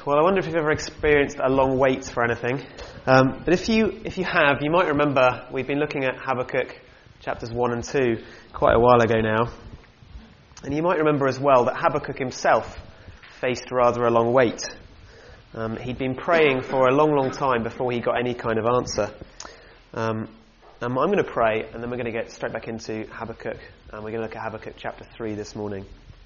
Well, I wonder if you've ever experienced a long wait for anything. But if you have, you might remember we've been looking at Habakkuk chapters 1 and 2 quite a while ago now. And you might remember as well that Habakkuk himself faced rather a long wait. He'd been praying for a long, long time before he got any kind of answer. And I'm going to pray, and then we're going to get straight back into Habakkuk. And we're going to look at Habakkuk chapter 3 this morning.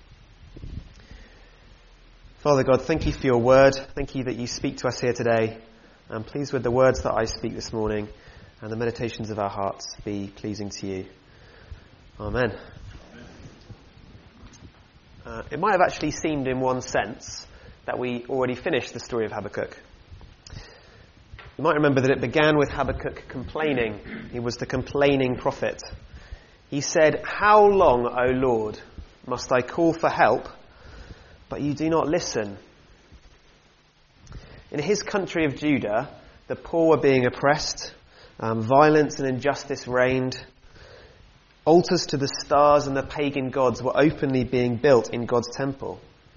Father God, thank you for your word. Thank you that you speak to us here today. And please, with the words that I speak this morning and the meditations of our hearts, be pleasing to you. Amen. It might have actually seemed in one sense that we already finished the story of Habakkuk. You might remember that it began with Habakkuk complaining. He was the complaining prophet. He said, "How long, O Lord, must I call for help, but you do not listen?" In his country of Judah, the poor were being oppressed, violence and injustice reigned, altars to the stars and the pagan gods were openly being built in God's temple.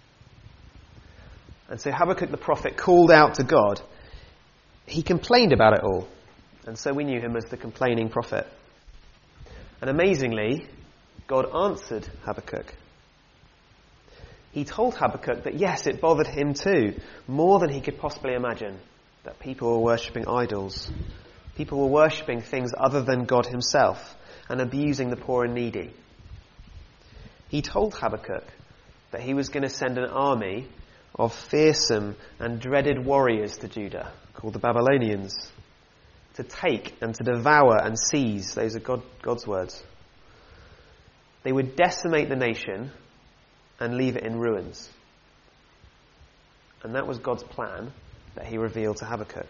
And so Habakkuk the prophet called out to God. He complained about it all, and so we knew him as the complaining prophet. And amazingly, God answered Habakkuk. He told Habakkuk that yes, it bothered him too, more than he could possibly imagine, that people were worshipping idols. People were worshipping things other than God himself and abusing the poor and needy. He told Habakkuk that he was going to send an army of fearsome and dreaded warriors to Judah, called the Babylonians, to take and to devour and seize. Those are God's words. They would decimate the nation and leave it in ruins. And that was God's plan that he revealed to Habakkuk.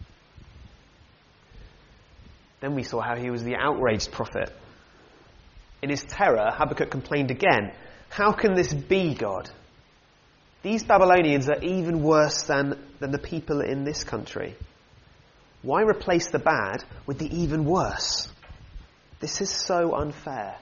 Then we saw how he was the outraged prophet. In his terror, Habakkuk complained again. How can this be, God? These Babylonians are even worse than the people in this country. Why replace the bad with the even worse? This is so unfair.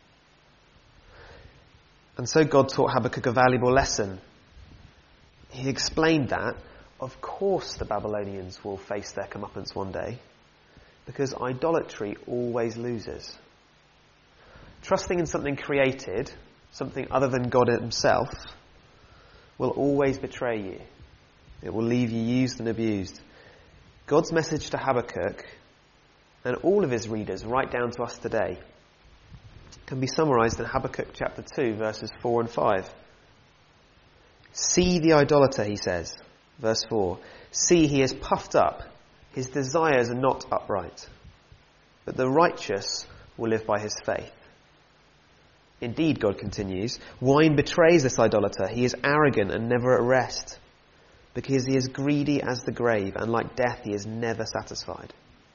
And so God taught Habakkuk a valuable lesson. He explained that, of course, the Babylonians will face their comeuppance one day, because idolatry always loses. Trusting in something created, something other than God himself, will always betray you. It will leave you used and abused. God's message to Habakkuk, and all of his readers right down to us today, can be summarised in Habakkuk chapter 2, verses 4 and 5. See the idolater, he says, verse 4. See, he is puffed up. His desires are not upright. But the righteous will live by his faith. Indeed, God continues, wine betrays this idolater. He is arrogant and never at rest, because he is greedy as the grave, and like death he is never satisfied.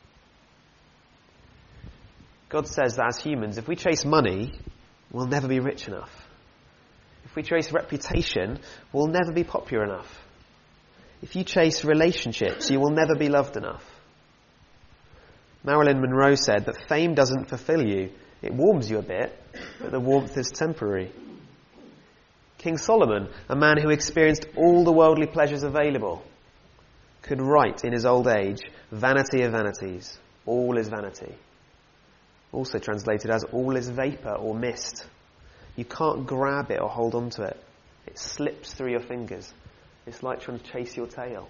God says that as humans, if we chase money, we'll never be rich enough. If we chase reputation, we'll never be popular enough. If you chase relationships, you will never be loved enough. Marilyn Monroe said that fame doesn't fulfill you. It warms you a bit, but the warmth is temporary. King Solomon, a man who experienced all the worldly pleasures available, could write in his old age, "Vanity of vanities, all is vanity." Also translated as all is vapour or mist. You can't grab it or hold on to it. It slips through your fingers. It's like trying to chase your tail.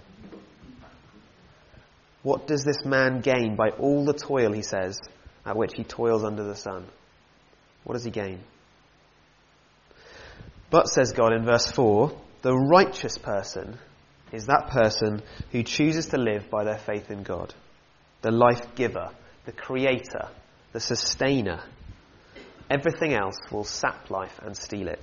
What does this man gain by all the toil, he says, at which he toils under the sun? What does he gain? But, says God in verse 4, the righteous person is that person who chooses to live by their faith in God, the life giver, the creator, the sustainer. Everything else will sap life and steal it.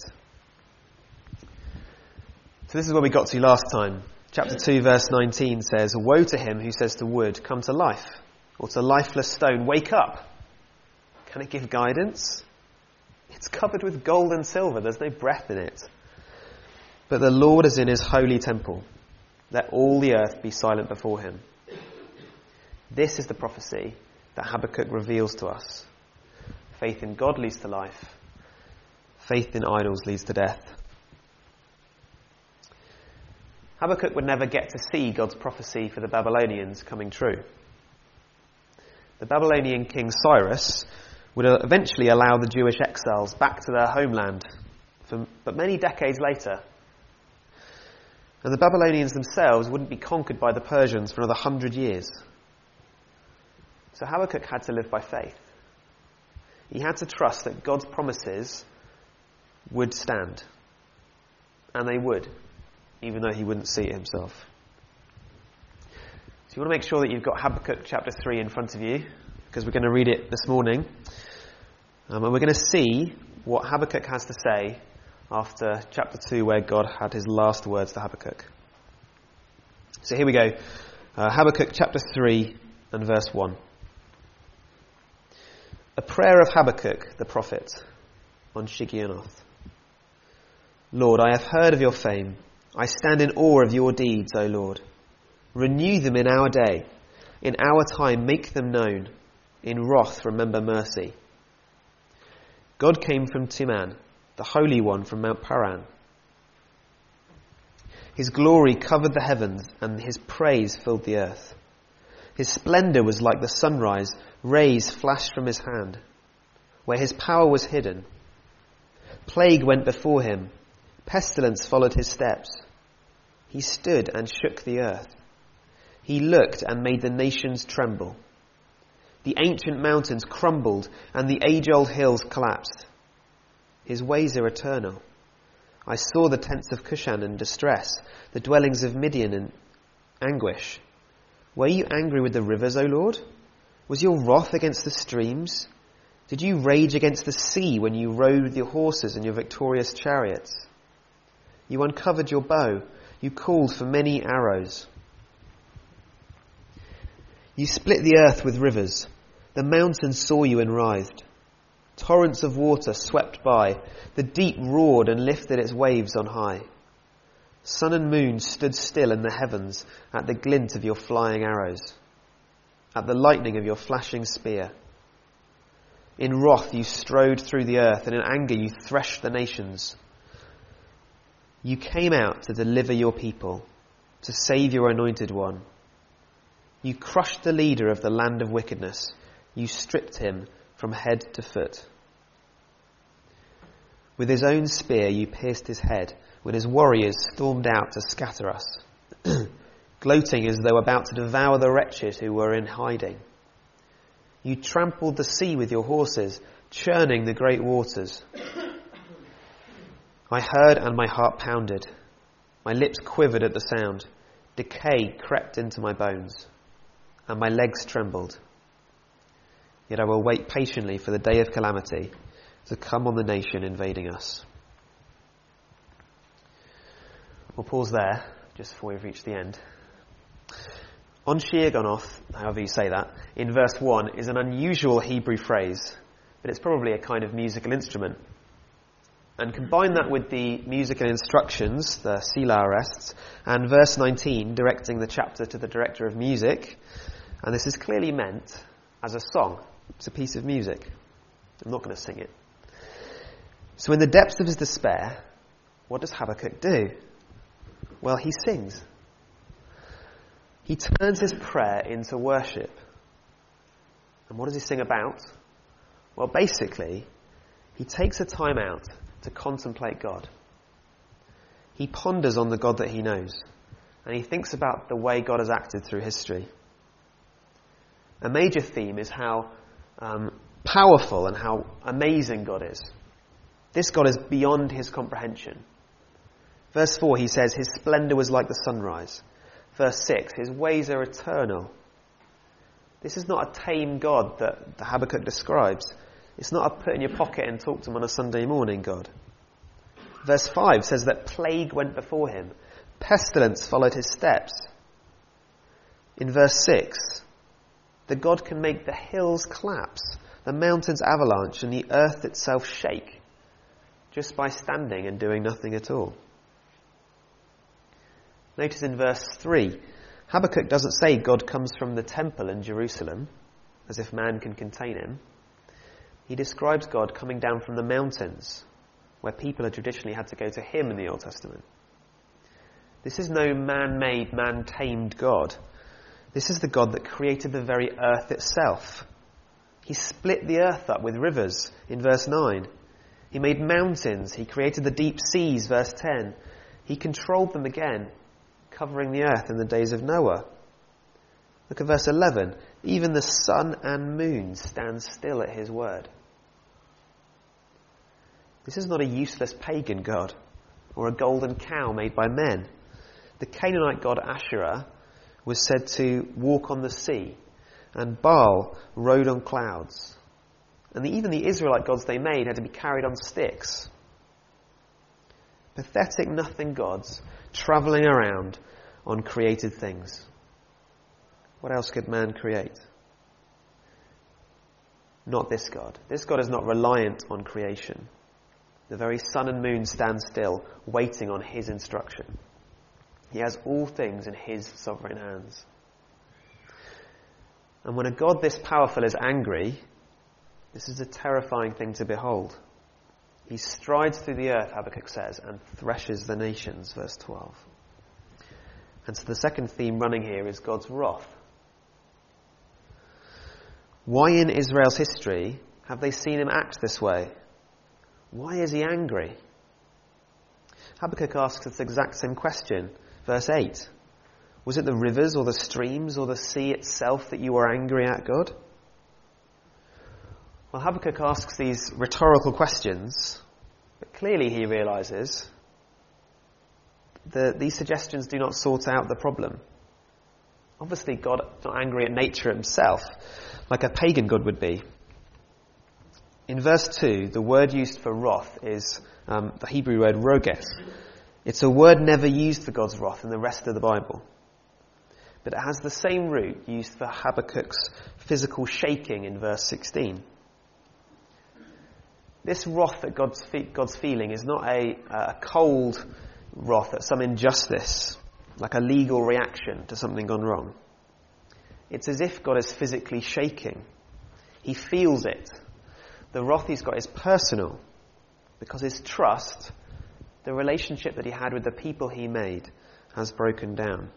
So this is where we got to last time. Chapter 2 verse 19 says, woe to him who says to wood, come to life, or to lifeless stone, wake up. Can it give guidance? It's covered with gold and silver. There's no breath in it. But the Lord is in his holy temple. Let all the earth be silent before him. This is the prophecy that Habakkuk reveals to us. Faith in God leads to life. Faith in idols leads to death. Habakkuk would never get to see God's prophecy for the Babylonians coming true. The Babylonian king Cyrus would eventually allow the Jewish exiles back to their homeland, but many decades later. And the Babylonians themselves wouldn't be conquered by the Persians for another 100 years. So Habakkuk had to live by faith. He had to trust that God's promises would stand. And they would, even though he wouldn't see it himself. So you want to make sure that you've got Habakkuk chapter 3 in front of you, because we're going to read it this morning. And we're going to see what Habakkuk has to say after chapter 2, where God had his last words to Habakkuk. So here we go. Habakkuk chapter 3 and verse 1. A prayer of Habakkuk the prophet on Shigionoth. Lord, I have heard of your fame. I stand in awe of your deeds, O Lord. Renew them in our day. In our time make them known. In wrath remember mercy. God came from Teman, the Holy One from Mount Paran. His glory covered the heavens, and his praise filled the earth. His splendour was like the sunrise, rays flashed from his hand. Where his power was hidden, plague went before him, pestilence followed his steps. He stood and shook the earth. He looked and made the nations tremble. The ancient mountains crumbled, and the age-old hills collapsed. His ways are eternal. I saw the tents of Cushan in distress, the dwellings of Midian in anguish. Were you angry with the rivers, O Lord? Was your wrath against the streams? Did you rage against the sea when you rode with your horses and your victorious chariots? You uncovered your bow. You called for many arrows. You split the earth with rivers. The mountains saw you and writhed. Torrents of water swept by. The deep roared and lifted its waves on high. Sun and moon stood still in the heavens at the glint of your flying arrows, at the lightning of your flashing spear. In wrath you strode through the earth, and in anger you threshed the nations. You came out to deliver your people, to save your anointed one. You crushed the leader of the land of wickedness. You stripped him from head to foot. With his own spear you pierced his head, when his warriors stormed out to scatter us, gloating as though about to devour the wretched who were in hiding. You trampled the sea with your horses, churning the great waters. I heard and my heart pounded. My lips quivered at the sound. Decay crept into my bones, and my legs trembled. Yet I will wait patiently for the day of calamity to come on the nation invading us. We'll pause there, just before we've reached the end. On Shigionoth, however you say that, in verse 1 is an unusual Hebrew phrase, but it's probably a kind of musical instrument. And combine that with the musical instructions, the Selah arrests, and verse 19 directing the chapter to the director of music, and this is clearly meant as a song. It's a piece of music. I'm not going to sing it. So in the depths of his despair, what does Habakkuk do? Well, he sings. He turns his prayer into worship. And what does he sing about? Well, basically, he takes a time out to contemplate God. He ponders on the God that he knows, and he thinks about the way God has acted through history. A major theme is how powerful and how amazing God is. This God is beyond his comprehension. Verse 4, he says, his splendour was like the sunrise. Verse 6, his ways are eternal. This is not a tame God that the Habakkuk describes. It's not a put in your pocket and talk to him on a Sunday morning God. Verse 5 says that plague went before him. Pestilence followed his steps. In verse 6, the God can make the hills collapse, the mountains avalanche, and the earth itself shake, just by standing and doing nothing at all. Notice in verse 3, Habakkuk doesn't say God comes from the temple in Jerusalem, as if man can contain him. He describes God coming down from the mountains, where people had traditionally had to go to him in the Old Testament. This is no man-made, man-tamed God. This is the God that created the very earth itself. He split the earth up with rivers in verse 9. He made mountains. He created the deep seas, verse 10. He controlled them again, covering the earth in the days of Noah. Look at verse 11. Even the sun and moon stand still at his word. This is not a useless pagan god or a golden cow made by men. The Canaanite god Asherah was said to walk on the sea, and Baal rode on clouds. And even the Israelite gods they made had to be carried on sticks. Pathetic nothing gods travelling around on created things. What else could man create? Not this God. This God is not reliant on creation. The very sun and moon stand still, waiting on his instruction. He has all things in his sovereign hands. And when a God this powerful is angry, this is a terrifying thing to behold. He strides through the earth, Habakkuk says, and threshes the nations, verse 12. And so the second theme running here is God's wrath. Why in Israel's history have they seen him act this way? Why is he angry? Habakkuk asks this exact same question. Verse 8. Was it the rivers or the streams or the sea itself that you were angry at, God? Well, Habakkuk asks these rhetorical questions, but clearly he realises that these suggestions do not sort out the problem. Obviously, God is not angry at nature himself, like a pagan god would be. In verse 2, the word used for wrath is the Hebrew word roges. It's a word never used for God's wrath in the rest of the Bible. But it has the same root used for Habakkuk's physical shaking in verse 16. This wrath that God's feeling is not a cold wrath at some injustice, like a legal reaction to something gone wrong. It's as if God is physically shaking. He feels it. The wrath he's got is personal, because his trust, the relationship that he had with the people he made, has broken down.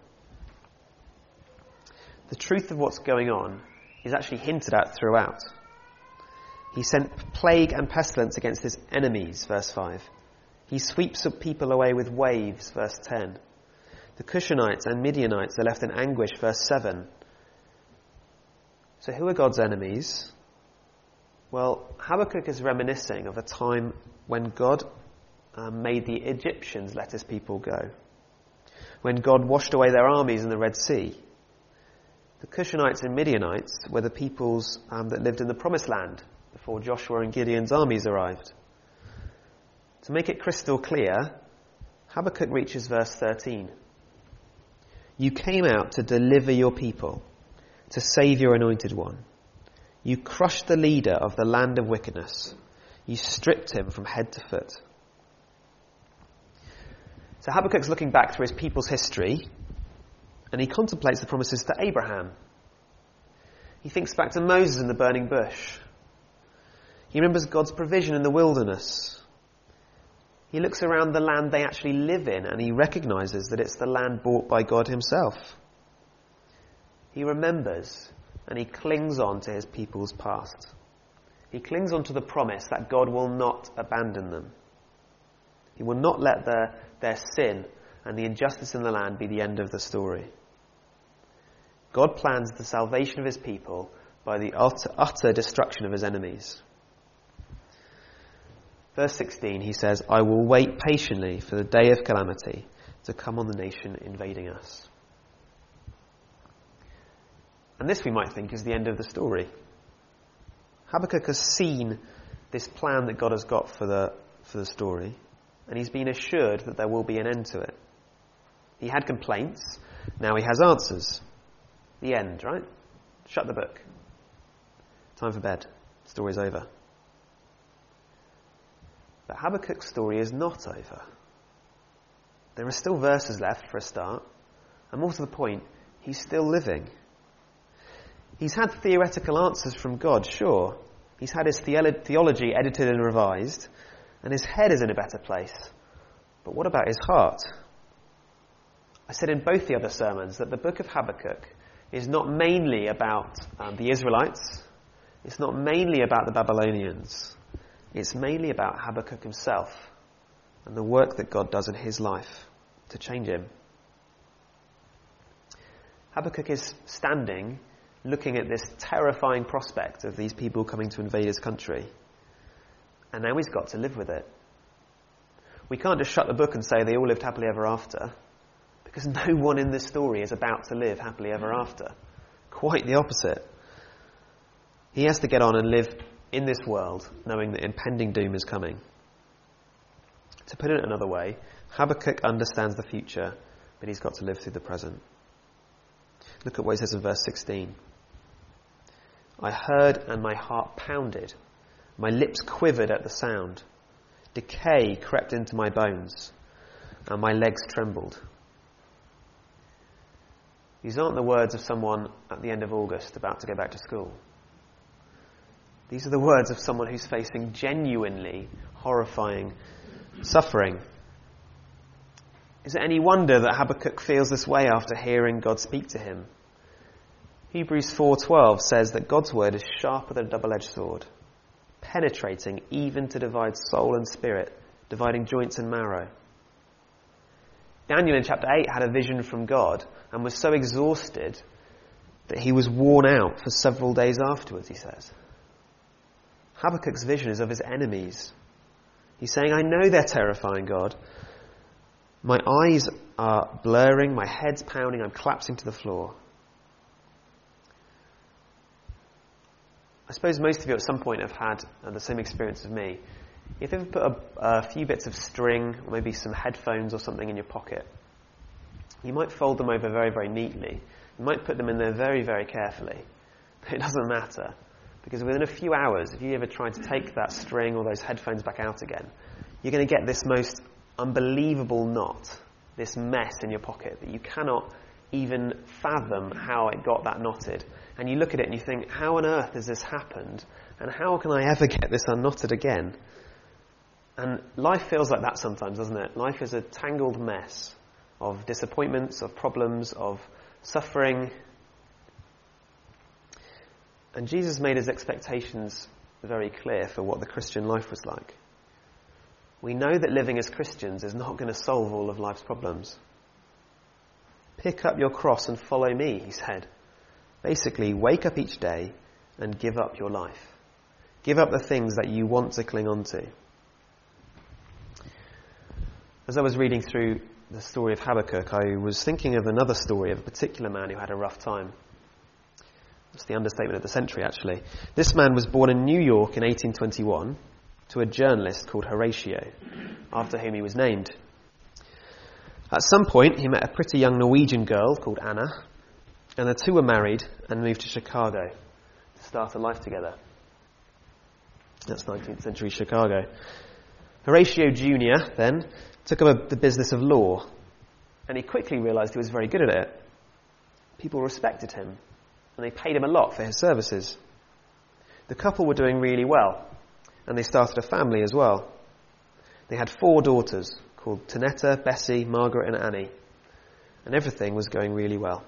The truth of what's going on is actually hinted at throughout. He sent plague and pestilence against his enemies, verse 5. He sweeps people away with waves, verse 10. The Cushanites and Midianites are left in anguish, verse 7. So who are God's enemies? Well, Habakkuk is reminiscing of a time when God made the Egyptians let his people go. When God washed away their armies in the Red Sea. The Cushanites and Midianites were the peoples that lived in the Promised Land before Joshua and Gideon's armies arrived. To make it crystal clear, Habakkuk reaches verse 13. You came out to deliver your people, to save your anointed one. You crushed the leader of the land of wickedness. You stripped him from head to foot. So Habakkuk's looking back through his people's history, and he contemplates the promises to Abraham. He thinks back to Moses in the burning bush. He remembers God's provision in the wilderness. He looks around the land they actually live in, and he recognises that it's the land bought by God himself. He remembers, and he clings on to his people's past. He clings on to the promise that God will not abandon them. He will not let their sin and the injustice in the land be the end of the story. God plans the salvation of his people by the utter destruction of his enemies. Verse 16, he says, I will wait patiently for the day of calamity to come on the nation invading us. And this, we might think, is the end of the story. Habakkuk has seen this plan that God has got for the story, and he's been assured that there will be an end to it. He had complaints, now he has answers. The end, right? Shut the book. Time for bed. Story's over. But Habakkuk's story is not over. There are still verses left for a start, and more to the point, he's still living. He's had theoretical answers from God, sure. He's had his theology edited and revised, and his head is in a better place. But what about his heart? I said in both the other sermons that the book of Habakkuk is not mainly about the Israelites. It's not mainly about the Babylonians. It's mainly about Habakkuk himself and the work that God does in his life to change him. Habakkuk is standing, looking at this terrifying prospect of these people coming to invade his country. And now he's got to live with it. We can't just shut the book and say they all lived happily ever after, because no one in this story is about to live happily ever after. Quite the opposite. He has to get on and live in this world, knowing that impending doom is coming. To put it another way, Habakkuk understands the future, but he's got to live through the present. Look at what he says in verse 16. I heard and my heart pounded. My lips quivered at the sound. Decay crept into my bones, and my legs trembled. These aren't the words of someone at the end of August about to go back to school. These are the words of someone who's facing genuinely horrifying suffering. Is it any wonder that Habakkuk feels this way after hearing God speak to him? Hebrews 4:12 says that God's word is sharper than a double-edged sword, penetrating even to divide soul and spirit, dividing joints and marrow. Daniel in chapter 8 had a vision from God and was so exhausted that he was worn out for several days afterwards, he says. Habakkuk's vision is of his enemies. He's saying, I know they're terrifying, God. My eyes are blurring, my head's pounding, I'm collapsing to the floor. I suppose most of you at some point have had the same experience as me. If you've ever put a few bits of string, or maybe some headphones or something in your pocket, you might fold them over very, very neatly. You might put them in there very, very carefully. But it doesn't matter. Because within a few hours, if you ever try to take that string or those headphones back out again, you're going to get this most unbelievable knot, this mess in your pocket that you cannot even fathom how it got that knotted. And you look at it and you think, how on earth has this happened? And how can I ever get this unknotted again? And life feels like that sometimes, doesn't it? Life is a tangled mess of disappointments, of problems, of suffering. And Jesus made his expectations very clear for what the Christian life was like. We know that living as Christians is not going to solve all of life's problems. Pick up your cross and follow me, he said. Basically, wake up each day and give up your life. Give up the things that you want to cling on to. As I was reading through the story of Habakkuk, I was thinking of another story of a particular man who had a rough time. That's the understatement of the century, actually. This man was born in New York in 1821 to a journalist called Horatio, after whom he was named. At some point, he met a pretty young Norwegian girl called Anna, and the two were married and moved to Chicago to start a life together. That's 19th century Chicago. Horatio Jr. then took up the business of law, and he quickly realized he was very good at it. People respected him, and they paid him a lot for his services. The couple were doing really well, and they started a family as well. They had 4 daughters called Tanetta, Bessie, Margaret and Annie, and everything was going really well.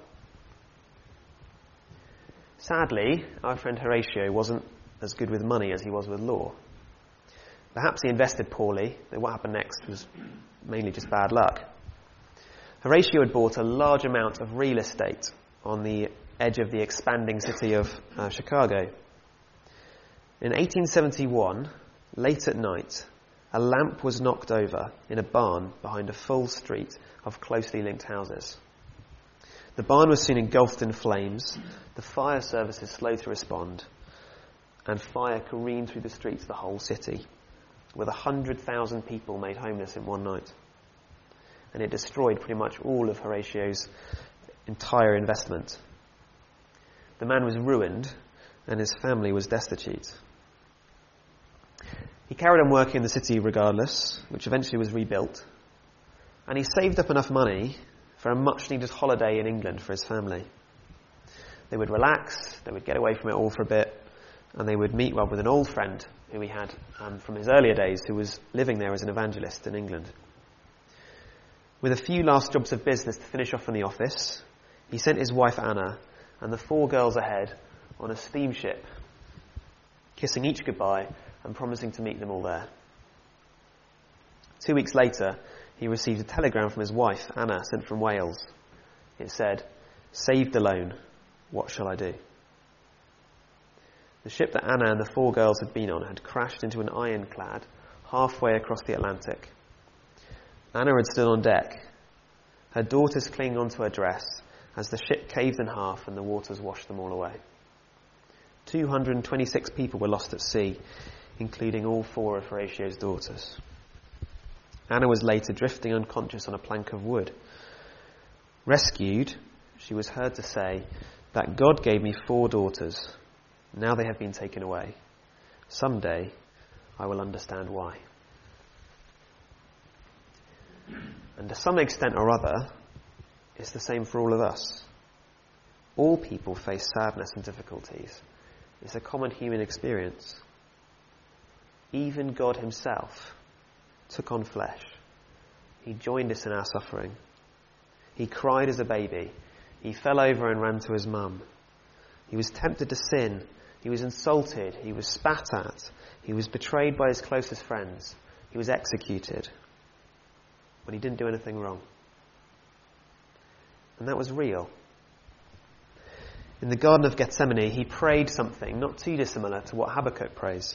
Sadly, our friend Horatio wasn't as good with money as he was with law. Perhaps he invested poorly, though what happened next was mainly just bad luck. Horatio had bought a large amount of real estate on the edge of the expanding city of Chicago. In 1871, late at night, a lamp was knocked over in a barn behind a full street of closely linked houses. The barn was soon engulfed in flames, the fire services slowed to respond, and fire careened through the streets of the whole city, with 100,000 people made homeless in one night. And it destroyed pretty much all of Horatio's entire investment. The man was ruined, and his family was destitute. He carried on working in the city regardless, which eventually was rebuilt, and he saved up enough money for a much-needed holiday in England for his family. They would relax, they would get away from it all for a bit, and they would meet with an old friend who he had from his earlier days, who was living there as an evangelist in England. With a few last jobs of business to finish off in the office, he sent his wife Anna and the 4 girls ahead on a steamship, kissing each goodbye and promising to meet them all there. 2 weeks later, he received a telegram from his wife, Anna, sent from Wales. It said, "Saved alone, what shall I do?" The ship that Anna and the 4 girls had been on had crashed into an ironclad halfway across the Atlantic. Anna had stood on deck, her daughters clinging onto her dress as the ship caved in half and the waters washed them all away. 226 people were lost at sea, including all 4 of Horatio's daughters. Anna was later drifting unconscious on a plank of wood. Rescued, she was heard to say, "That God gave me 4 daughters. Now they have been taken away. Someday I will understand why." And to some extent or other, it's the same for all of us. All people face sadness and difficulties. It's a common human experience. Even God himself took on flesh. He joined us in our suffering. He cried as a baby. He fell over and ran to his mum. He was tempted to sin. He was insulted. He was spat at. He was betrayed by his closest friends. He was executed. But he didn't do anything wrong. And that was real. In the Garden of Gethsemane, he prayed something not too dissimilar to what Habakkuk prays.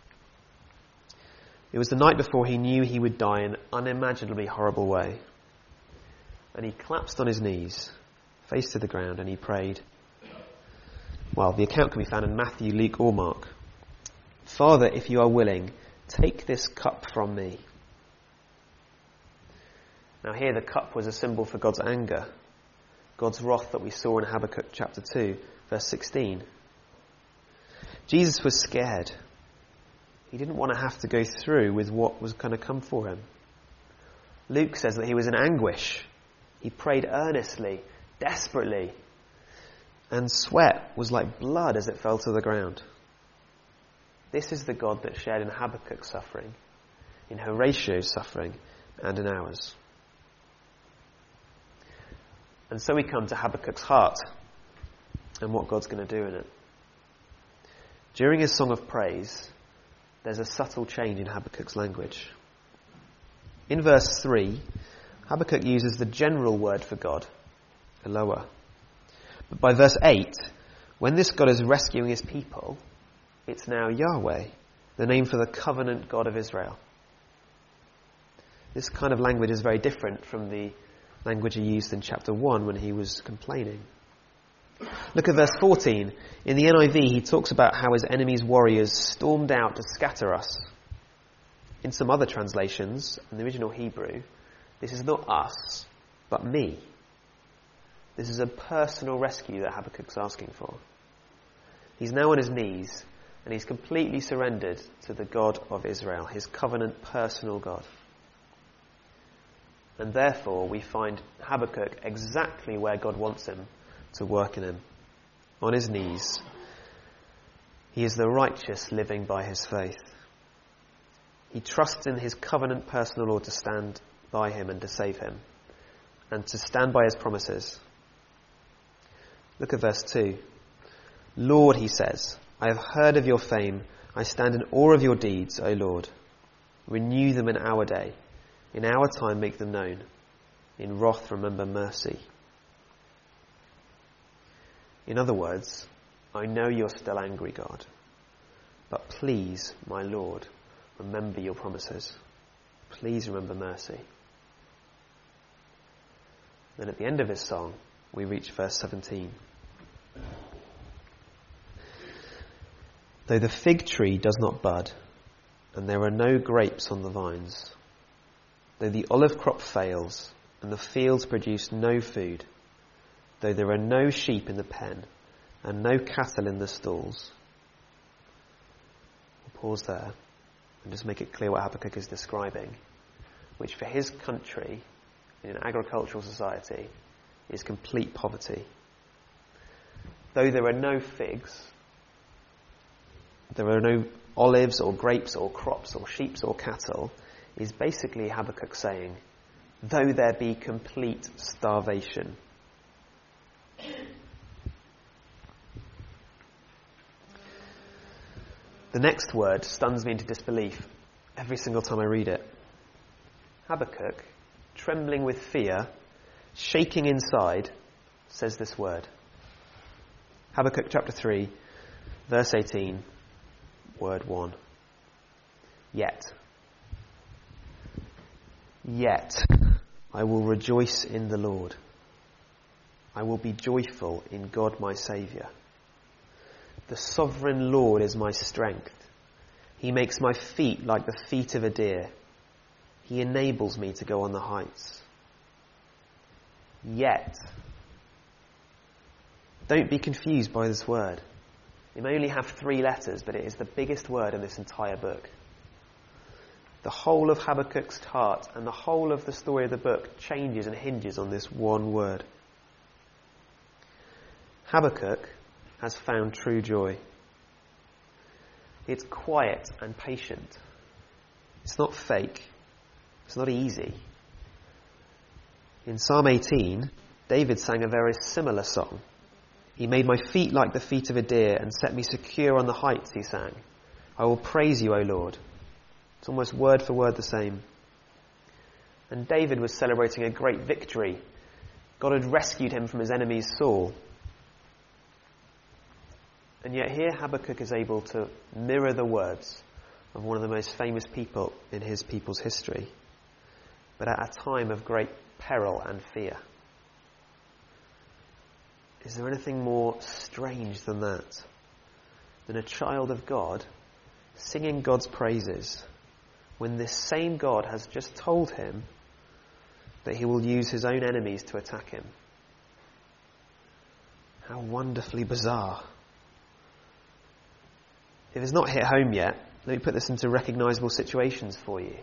It was the night before he knew he would die in an unimaginably horrible way. And he collapsed on his knees, face to the ground, and he prayed. Well, the account can be found in Matthew, Luke, or Mark. "Father, if you are willing, take this cup from me." Now here the cup was a symbol for God's anger, God's wrath that we saw in Habakkuk chapter 2, verse 16. Jesus was scared. He didn't want to have to go through with what was going to come for him. Luke says that he was in anguish. He prayed earnestly, desperately, and sweat was like blood as it fell to the ground. This is the God that shared in Habakkuk's suffering, in Horatio's suffering, and in ours. And so we come to Habakkuk's heart and what God's going to do in it. During his song of praise, there's a subtle change in Habakkuk's language. In verse 3, Habakkuk uses the general word for God, Eloah. But by verse 8, when this God is rescuing his people, it's now Yahweh, the name for the covenant God of Israel. This kind of language is very different from the language he used in chapter 1 when he was complaining. Look at verse 14. In the NIV, he talks about how his enemies' warriors stormed out to scatter us. In some other translations, in the original Hebrew, this is not us, but me. This is a personal rescue that Habakkuk's asking for. He's now on his knees, and he's completely surrendered to the God of Israel, his covenant personal God. And therefore, we find Habakkuk exactly where God wants him to work in him, on his knees. He is the righteous living by his faith. He trusts in his covenant personal Lord to stand by him and to save him, and to stand by his promises. Look at verse 2. "Lord," he says, "I have heard of your fame. I stand in awe of your deeds, O Lord. Renew them in our day. In our time make them known. In wrath remember mercy." In other words, I know you're still angry, God, but please, my Lord, remember your promises. Please remember mercy. Then at the end of his song, we reach verse 17. "Though the fig tree does not bud, and there are no grapes on the vines, though the olive crop fails, and the fields produce no food, though there are no sheep in the pen, and no cattle in the stalls." We'll pause there and just make it clear what Habakkuk is describing, which for his country, in an agricultural society, is complete poverty. Though there are no figs, there are no olives or grapes or crops or sheep or cattle, is basically Habakkuk saying, though there be complete starvation. The next word stuns me into disbelief every single time I read it. Habakkuk, trembling with fear, shaking inside, says this word. Habakkuk chapter 3, verse 18, word 1. Yet I will rejoice in the Lord. I will be joyful in God my Saviour. The sovereign Lord is my strength. He makes my feet like the feet of a deer. He enables me to go on the heights. Yet. Don't be confused by this word. It may only have 3 letters, but it is the biggest word in this entire book. The whole of Habakkuk's heart and the whole of the story of the book changes and hinges on this one word. Habakkuk has found true joy. It's quiet and patient. It's not fake. It's not easy. In Psalm 18, David sang a very similar song. He made my feet like the feet of a deer and set me secure on the heights, he sang. I will praise you, O Lord. It's almost word for word the same. And David was celebrating a great victory. God had rescued him from his enemy Saul. And yet here Habakkuk is able to mirror the words of one of the most famous people in his people's history, but at a time of great peril and fear. Is there anything more strange than that? Than a child of God singing God's praises when this same God has just told him that he will use his own enemies to attack him? How wonderfully bizarre. If it's not hit home yet, let me put this into recognisable situations for you.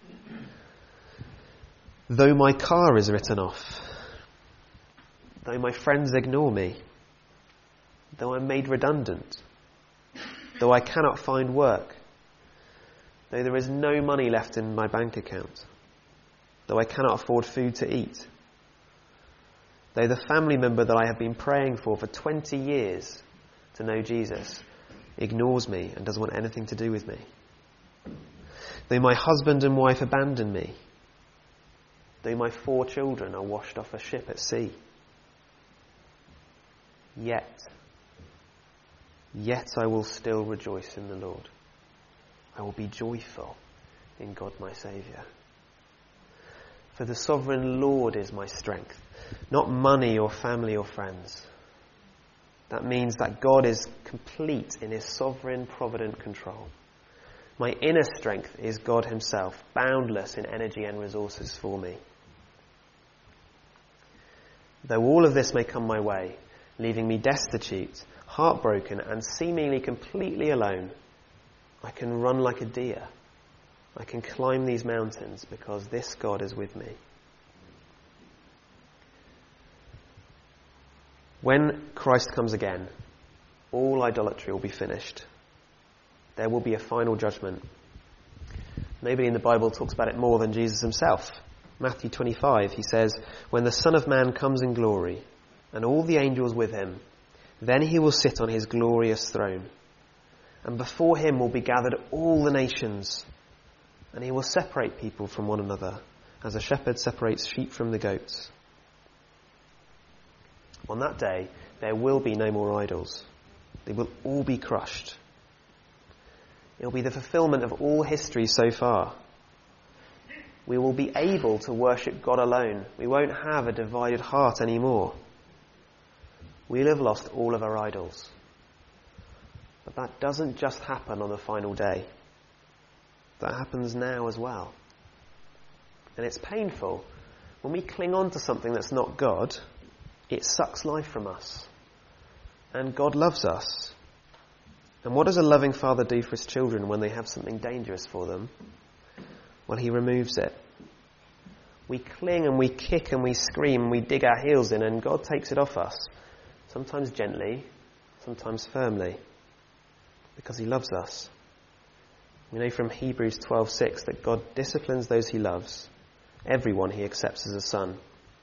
Though my car is written off, though my friends ignore me, though I'm made redundant, though I cannot find work, though there is no money left in my bank account, though I cannot afford food to eat, though the family member that I have been praying for 20 years to know Jesus ignores me and doesn't want anything to do with me, though my husband and wife abandon me, though my 4 children are washed off a ship at sea, yet I will still rejoice in the Lord. I will be joyful in God my Saviour. For the sovereign Lord is my strength, not money or family or friends. That means that God is complete in his sovereign, provident control. My inner strength is God himself, boundless in energy and resources for me. Though all of this may come my way, leaving me destitute, heartbroken, and seemingly completely alone, I can run like a deer. I can climb these mountains because this God is with me. When Christ comes again, all idolatry will be finished. There will be a final judgment. Nobody in the Bible talks about it more than Jesus himself. Matthew 25, he says, "When the Son of Man comes in glory, and all the angels with him, then he will sit on his glorious throne. And before him will be gathered all the nations, and he will separate people from one another, as a shepherd separates sheep from the goats. On that day, there will be no more idols. They will all be crushed. It will be the fulfillment of all history so far. We will be able to worship God alone. We won't have a divided heart anymore. We'll have lost all of our idols. But that doesn't just happen on the final day. That happens now as well. And it's painful. When we cling on to something that's not God, it sucks life from us. And God loves us. And what does a loving father do for his children when they have something dangerous for them? Well, he removes it. We cling and we kick and we scream and we dig our heels in, and God takes it off us. Sometimes gently, sometimes firmly. Because he loves us. We know from Hebrews 12:6 that God disciplines those he loves everyone he accepts as a son.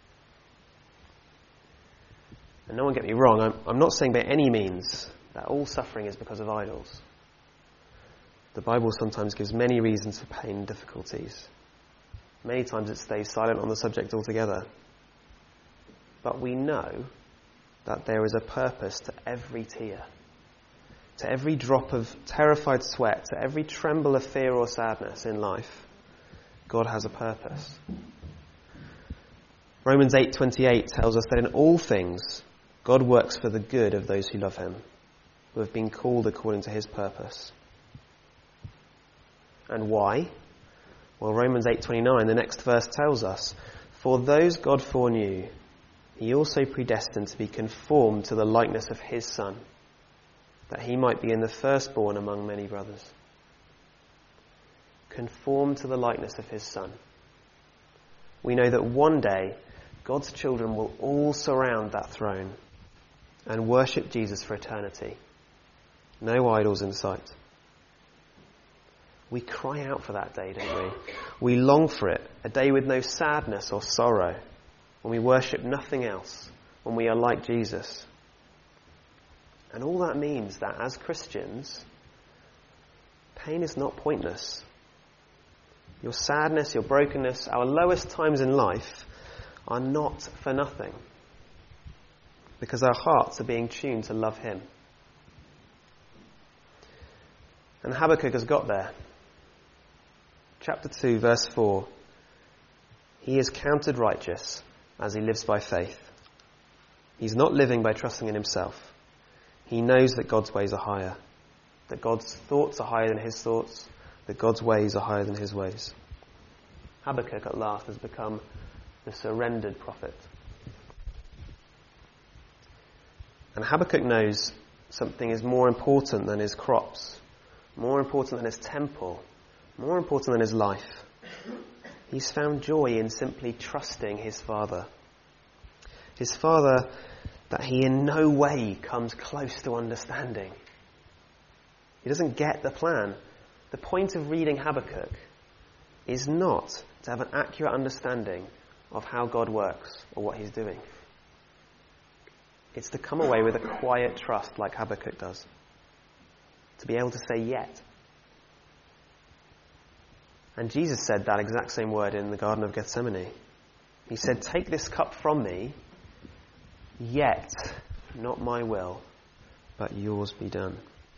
And no one get me wrong, I'm not saying by any means that all suffering is because of idols. The Bible sometimes gives many reasons for pain and difficulties. Many times it stays silent on the subject altogether. But we know that there is a purpose to every tear, to every drop of terrified sweat, to every tremble of fear or sadness in life. God has a purpose. Romans 8:28 tells us that in all things God works for the good of those who love him, who have been called according to his purpose. And why? Well, Romans 8:29, the next verse tells us, "For those God foreknew, he also predestined to be conformed to the likeness of his Son, that he might be in the firstborn among many brothers." Conformed to the likeness of his Son. We know that one day God's children will all surround that throne and worship Jesus for eternity. No idols in sight. We cry out for that day, don't we? We long for it, a day with no sadness or sorrow, when we worship nothing else, when we are like Jesus. And all that means that as Christians, pain is not pointless. Your sadness, your brokenness, our lowest times in life are not for nothing, because our hearts are being tuned to love him. And Habakkuk has got there. Chapter 2, verse 4. He is counted righteous as he lives by faith. He's not living by trusting in himself. He knows that God's ways are higher, that God's thoughts are higher than his thoughts, that God's ways are higher than his ways. Habakkuk at last has become the surrendered prophet. And Habakkuk knows something is more important than his crops, more important than his temple, more important than his life. He's found joy in simply trusting his Father. His Father that he in no way comes close to understanding. He doesn't get the plan. The point of reading Habakkuk is not to have an accurate understanding of how God works or what he's doing. It's to come away with a quiet trust like Habakkuk does. To be able to say yet. And Jesus said that exact same word in the Garden of Gethsemane. He said, "Take this cup from me, yet not my will, but yours be done."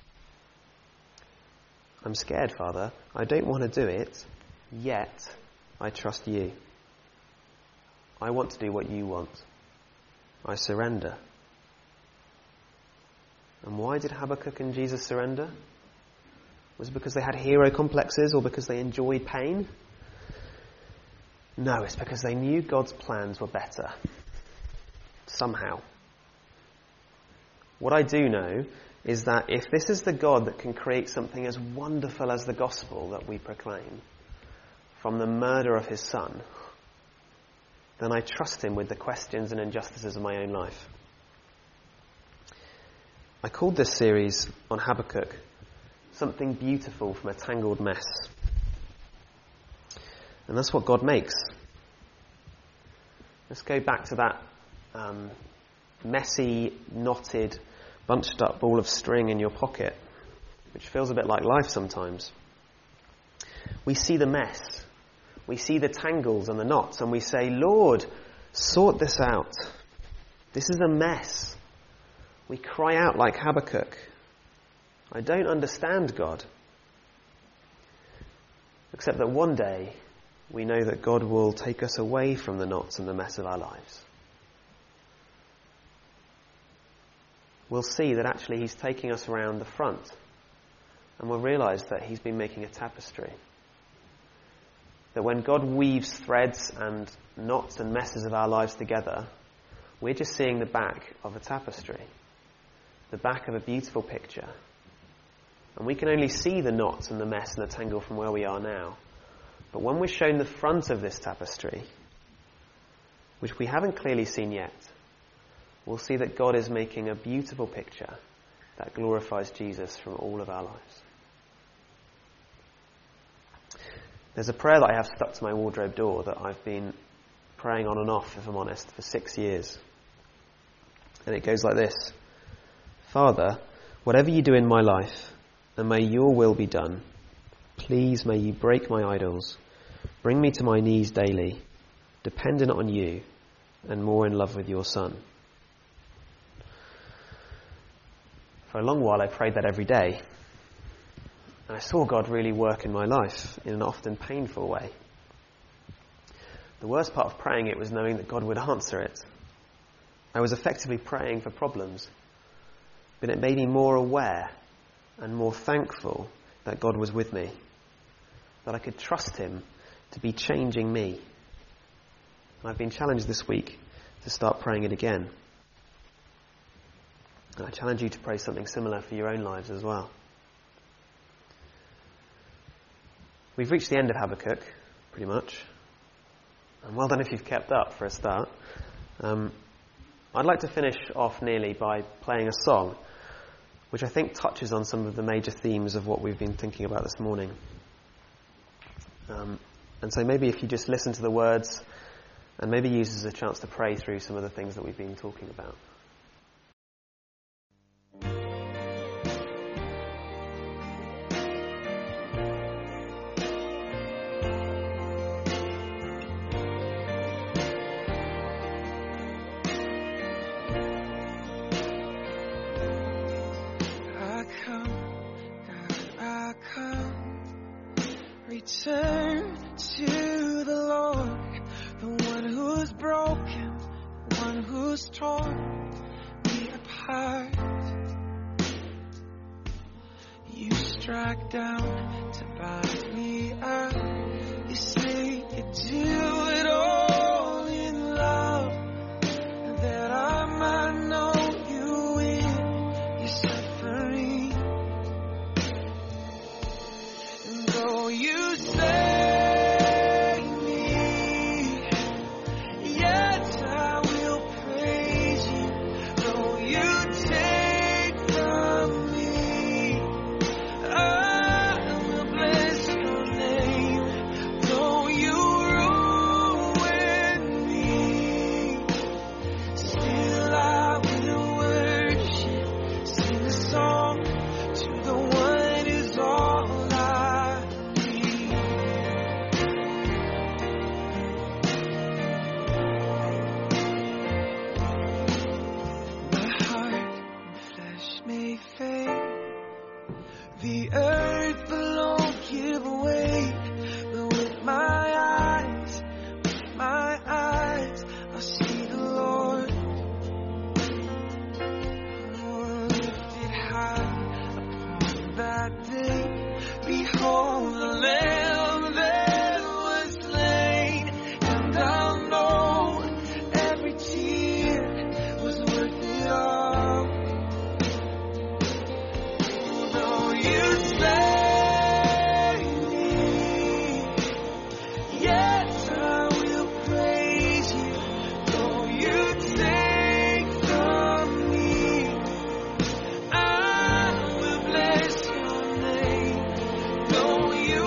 I'm scared, Father. I don't want to do it, yet I trust you. I want to do what you want. I surrender. And why did Habakkuk and Jesus surrender? Was it because they had hero complexes or because they enjoyed pain? No, it's because they knew God's plans were better. Somehow. What I do know is that if this is the God that can create something as wonderful as the gospel that we proclaim from the murder of his Son, then I trust him with the questions and injustices of my own life. I called this series on Habakkuk "Something Beautiful from a Tangled Mess." And that's what God makes. Let's go back to that messy, knotted, bunched up ball of string in your pocket, which feels a bit like life sometimes. We see the mess. We see the tangles and the knots, and we say, "Lord, sort this out. This is a mess." We cry out like Habakkuk, "I don't understand, God." Except that one day we know that God will take us away from the knots and the mess of our lives. We'll see that actually he's taking us around the front, and we'll realize that he's been making a tapestry. That when God weaves threads and knots and messes of our lives together, we're just seeing the back of a tapestry, the back of a beautiful picture. And we can only see the knots and the mess and the tangle from where we are now. But when we're shown the front of this tapestry, which we haven't clearly seen yet, we'll see that God is making a beautiful picture that glorifies Jesus from all of our lives. There's a prayer that I have stuck to my wardrobe door that I've been praying on and off, if I'm honest, for 6 years. And it goes like this: Father, whatever you do in my life, and may your will be done, please may you break my idols, bring me to my knees daily, dependent on you, and more in love with your Son. For a long while I prayed that every day, and I saw God really work in my life in an often painful way. The worst part of praying it was knowing that God would answer it. I was effectively praying for problems, but it made me more aware and more thankful that God was with me, that I could trust him to be changing me. And I've been challenged this week to start praying it again. And I challenge you to pray something similar for your own lives as well. We've reached the end of Habakkuk, pretty much. And well done if you've kept up for a start. I'd like to finish off nearly by playing a song which I think touches on some of the major themes of what we've been thinking about this morning. And so maybe if you just listen to the words and maybe use it as a chance to pray through some of the things that we've been talking about. Return to the Lord, the one who's broken, the one who's torn me apart. You strike down to buy me out. You say you do it all in love, that I might know you in your suffering. And though you save me, yet I will praise you. Though you take from me, I will bless your name. Though you ruin me, still I will worship. Sing a song to the one who's all I need. My heart and flesh may fade, the earth alone give way, but with my eyes, I'll see the Lord. Oh, lifted high upon that day, behold the Lamb that was slain, and I know every tear was worth it all. Though you slay me, yet I will praise you. Though you take from me, I will bless your name. Though you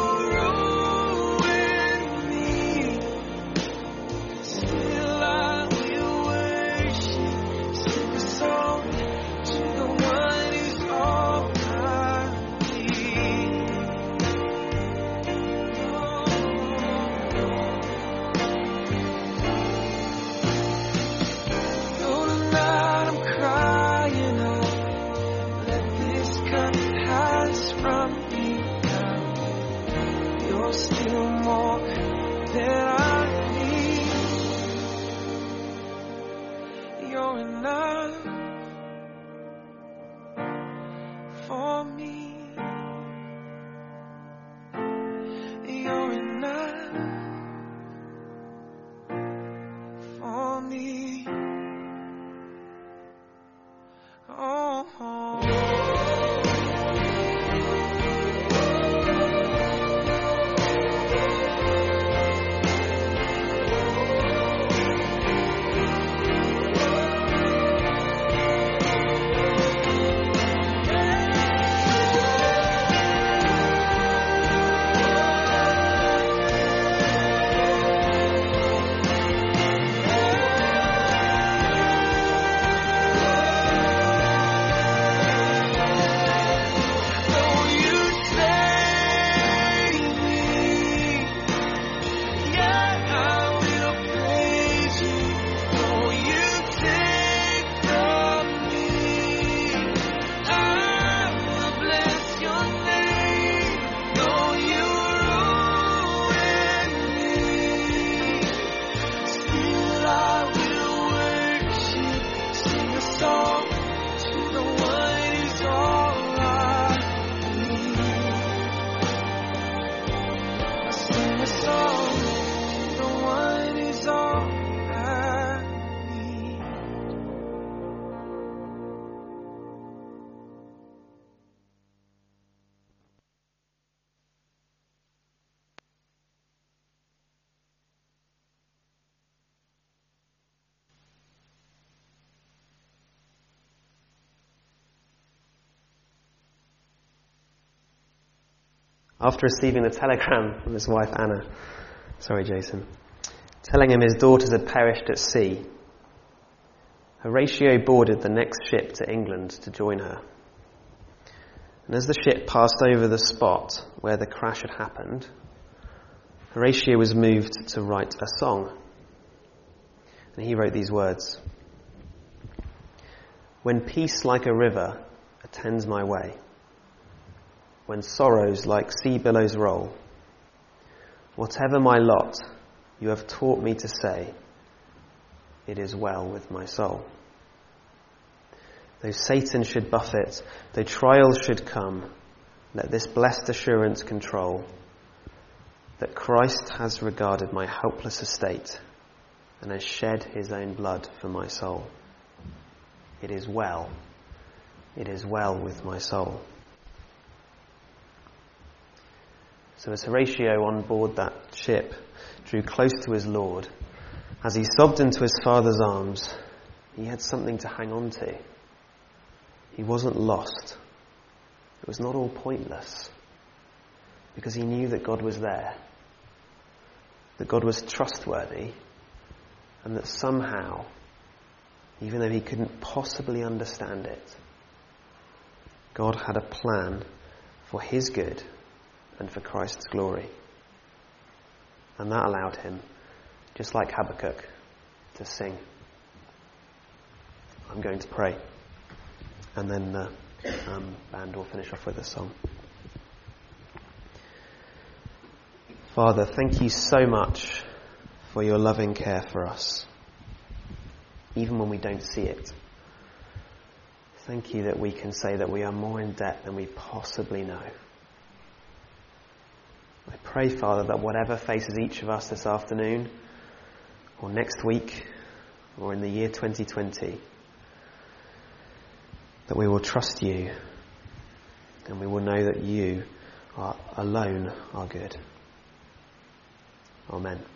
ruin me, still I will worship. Sing a song to the one who's all I need. Though tonight I'm crying out, let this cup pass from me now. You're still more than I need. You're enough for me. You're enough for me. Oh. After receiving the telegram from his wife Anna, Jason, telling him his daughters had perished at sea, Horatio boarded the next ship to England to join her. And as the ship passed over the spot where the crash had happened, Horatio was moved to write a song. And he wrote these words: "When peace like a river attends my way, when sorrows like sea billows roll, whatever my lot, you have taught me to say, it is well with my soul. Though Satan should buffet, though trials should come, let this blessed assurance control, that Christ has regarded my helpless estate and has shed his own blood for my soul. It is well with my soul." So as Horatio on board that ship drew close to his Lord, as he sobbed into his father's arms, he had something to hang on to. He wasn't lost. It was not all pointless, because he knew that God was there, that God was trustworthy, and that somehow, even though he couldn't possibly understand it, God had a plan for his good and for Christ's glory. And that allowed him, just like Habakkuk, to sing. I'm going to pray, and then the band will finish off with a song. Father, thank you so much for your loving care for us, even when we don't see it. Thank you that we can say that we are more in debt than we possibly know. I pray, Father, that whatever faces each of us this afternoon, or next week, or in the year 2020, that we will trust you, and we will know that you are alone are good. Amen.